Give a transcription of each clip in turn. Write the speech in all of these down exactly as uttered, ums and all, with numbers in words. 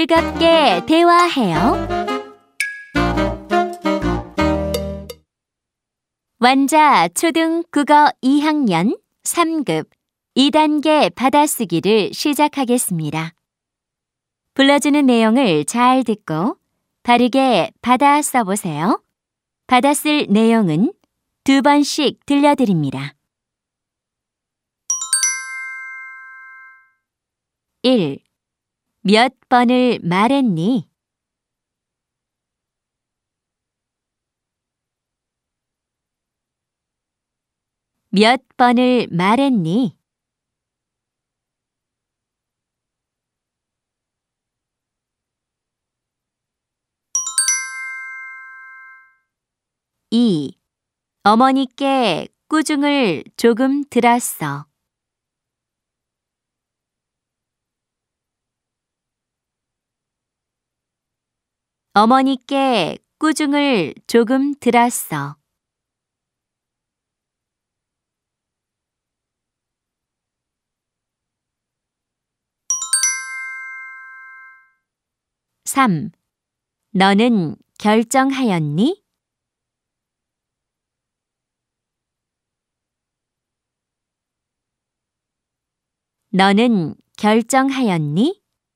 즐겁게 대화해요. 완자 초등국어 이 학년 삼 급 이 단계 받아쓰기를 시작하겠습니다. 불러주는 내용을 잘 듣고 바르게 받아 써보세요. 받아쓸 내용은 두 번씩 들려드립니다. 일. 몇 번을 말했니? 몇 번을 말했니? 이. 어머니께 꾸중을 조금 들었어. 어머니께 꾸중을 조금 들었어. 삼. 너는 결정하였니? 너는 결정하였니?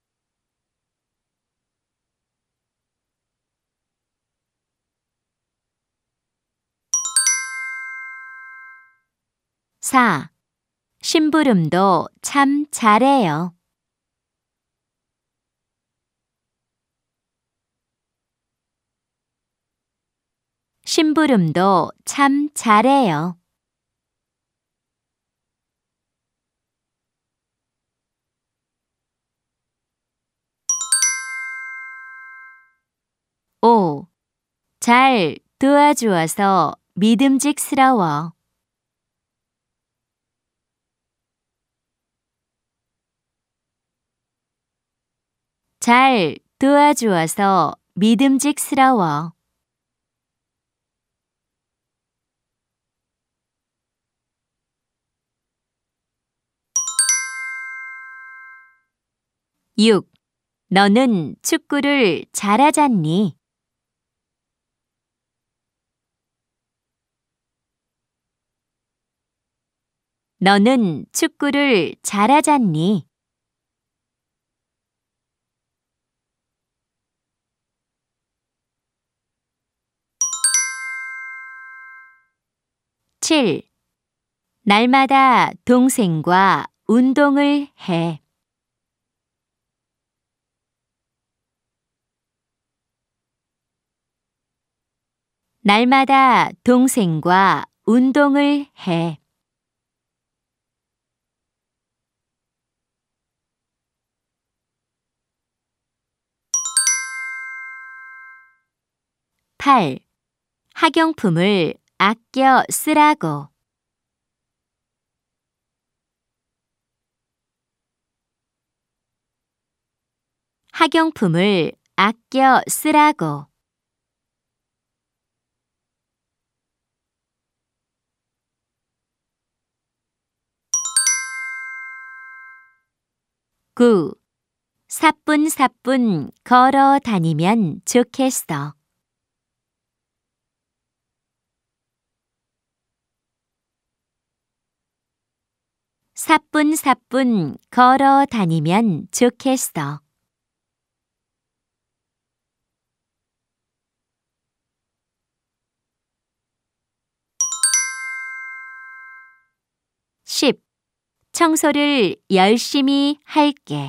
사. 심부름도 참 잘해요. 심부름도 참 잘해요. 오. 잘 도와주어서 믿음직스러워. 잘 도와주어서 믿음직스러워. 육. 너는 축구를 잘하잖니? 너는 축구를 잘하잖니? 칠. 날마다 동생과 운동을 해. 날마다 동생과 운동을 해. 팔. 학용품을 아껴 쓰라고. 학용품을 아껴 쓰라고. 구. 사뿐사뿐 걸어 다니면 좋겠어. 사뿐사뿐 걸어 다니면 좋겠어. 십. 청소를 열심히 할게.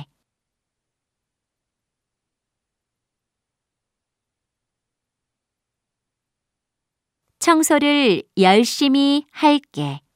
청소를 열심히 할게.